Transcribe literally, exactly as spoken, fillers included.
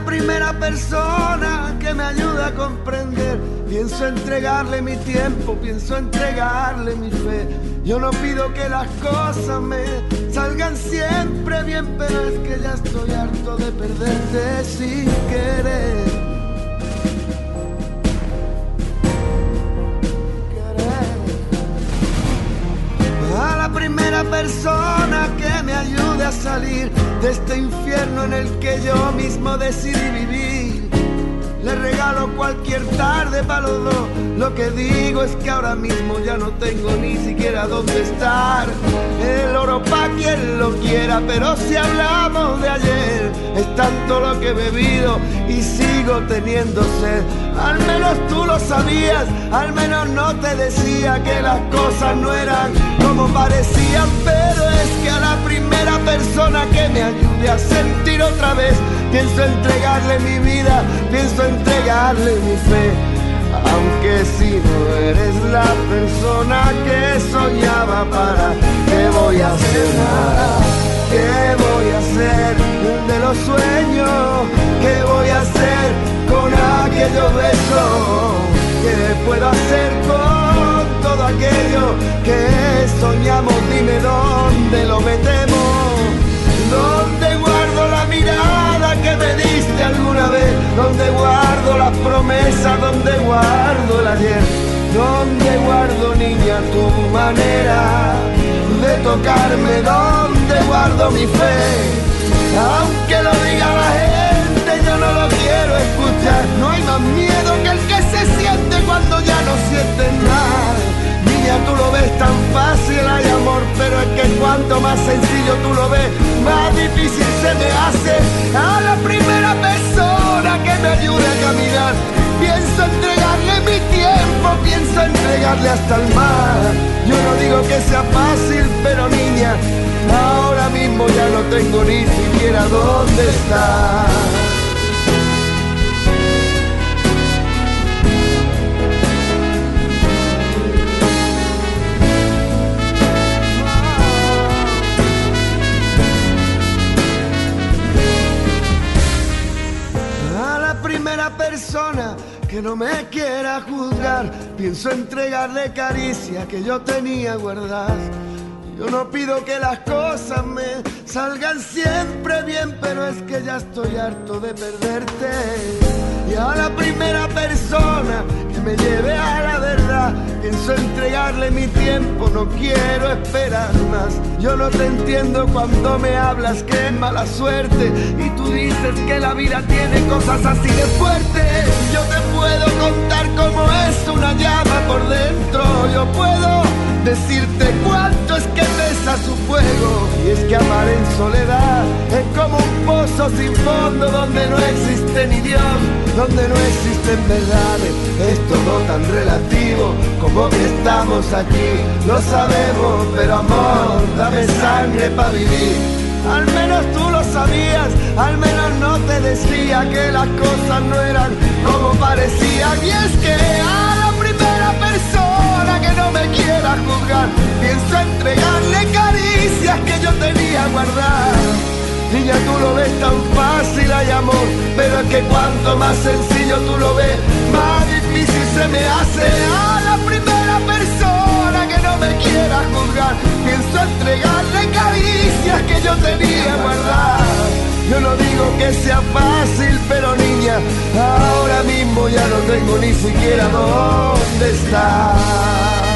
primera persona que me ayuda a comprender. Pienso entregarle mi tiempo, pienso entregarle mi fe. Yo no pido que las cosas me salgan siempre bien, pero es que ya estoy harto de perderte sin querer. A la primera persona que me ayude a salir de este infierno en el que yo mismo decidí vivir, le regalo cualquier tarde para los dos. Lo que digo es que ahora mismo ya no tengo ni siquiera dónde estar. El oro pa' quien lo quiera, pero si hablamos de ayer, es tanto lo que he bebido y sigo teniendo sed. Al menos tú lo sabías, al menos no te decía que las cosas no eran como parecían. Pero es que a la primera persona que me ayude a sentir otra vez, pienso entregarle mi vida, pienso entregarle mi fe. Aunque si no eres la persona que soñaba, ¿para qué voy a hacer nada? ¿Qué voy a hacer de los sueños? ¿Qué voy a hacer con aquellos besos? ¿Qué puedo hacer con todo aquello que soñamos? Dime dónde lo metemos. ¿Dónde guardo la mirada que me diste alguna vez? ¿Dónde guardo las promesas? ¿Dónde guardo el ayer? ¿Dónde guardo, niña, tu manera de tocarme? ¿Dónde guardo mi fe? Aunque lo diga la gente, yo no lo quiero escuchar. No hay más miedo que el que se siente cuando ya no sientes nada. Niña, tú lo ves tan fácil, hay amor, pero es que cuanto más sencillo tú lo ves, más difícil se me hace. A la primera persona que me ayude a caminar, pienso entregarle mi tiempo, pienso entregarle hasta el mar. Yo no digo que sea fácil, pero niña, ahora mismo ya no tengo ni siquiera dónde estar. Persona que no me quiera juzgar, pienso entregarle caricias que yo tenía guardadas. Yo no pido que las cosas me salgan siempre bien, pero es que ya estoy harto de perderte. Y a la primera persona que me lleve a la verdad, pienso entregarle mi tiempo, no quiero esperar más. Yo no te entiendo cuando me hablas que es mala suerte y tú dices que la vida tiene cosas así de fuertes. Yo te puedo contar cómo es una llama por dentro, yo puedo decirte cuánto es que pesa su fuego. Y es que amar en soledad es como un pozo sin fondo donde no existe ni Dios, donde no existen verdades. Es todo tan relativo como que estamos aquí. Lo sabemos, pero amor, dame sangre para vivir. Al menos tú lo sabías, al menos no te decía que las cosas no eran como parecían. Y es que a la primera persona que no me quiera juzgar, pienso entregarle caricias que yo tenía guardadas. Niña, tú lo ves tan fácil, hay amor, pero es que cuanto más sencillo tú lo ves, más difícil se me hace. A la primera persona que no me quiera juzgar, pienso entregarle caricias que yo tenía guardadas. Yo no digo que sea fácil, pero niña, ahora mismo ya no tengo ni siquiera dónde estar.